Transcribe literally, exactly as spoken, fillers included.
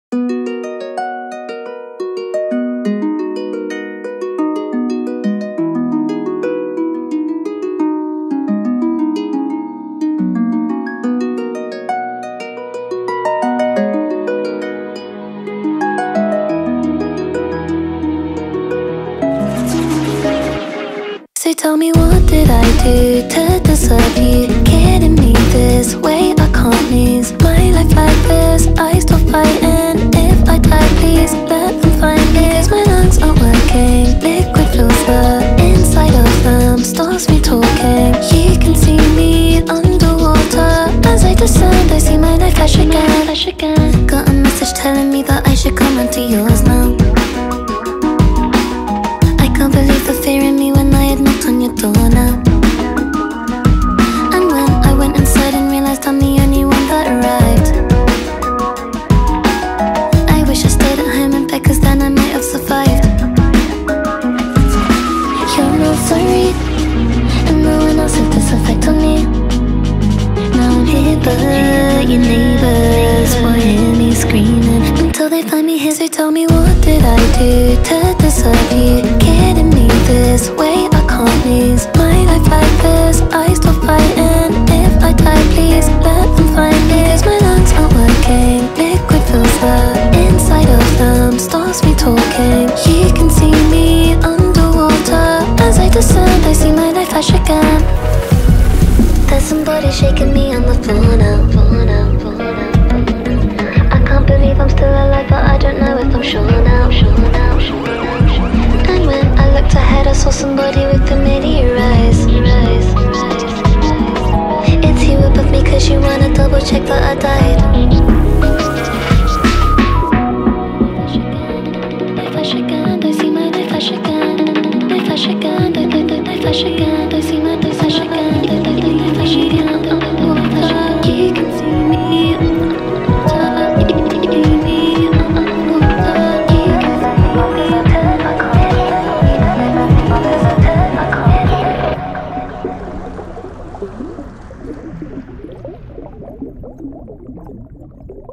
So tell me, what did I do to deserve you kidding me this way? I can't lose my life like this. I stop fighting. If I die, please let them find me. Cause my lungs aren't working. Liquid fills the inside of them, stops me talking. You can see me underwater. As I descend, I see my life flash again, flash again. Got a message telling me that I should come onto yours now. I can't believe the fear in me when I had knocked on your door now. And when I went inside and realized I'm the only one that arrived, I wish I stayed at home in bed, cause then I might have survived. You're not sorry, and no one else had this effect on me. Now I'm here, but your neighbours won't hear me screaming until they find me here. So tell me, what did I do to deserve you kidding me this way? I can't lose my life like this. I stop fighting. If I die, please let them find me. Cause my lungs aren't working. Liquid fills the inside of them, stops me talking. You can see me underwater. As I descend, I see my life flash again. There's somebody shaking me on the floor now, floor now, floor now. I can't believe I'm still alive, but I don't know if I'm sure now, sure now, sure now, sure now. And when I looked ahead, I saw somebody with familiar eyes. It's you above me, cause you wanna double check that I died. I flash again, I see my life flash again. I flash again, I flash again, I see my life flash again. I flash again, you can see me underwater. You can see me underwater. You can see me underwater. I can't hear. I can't hear.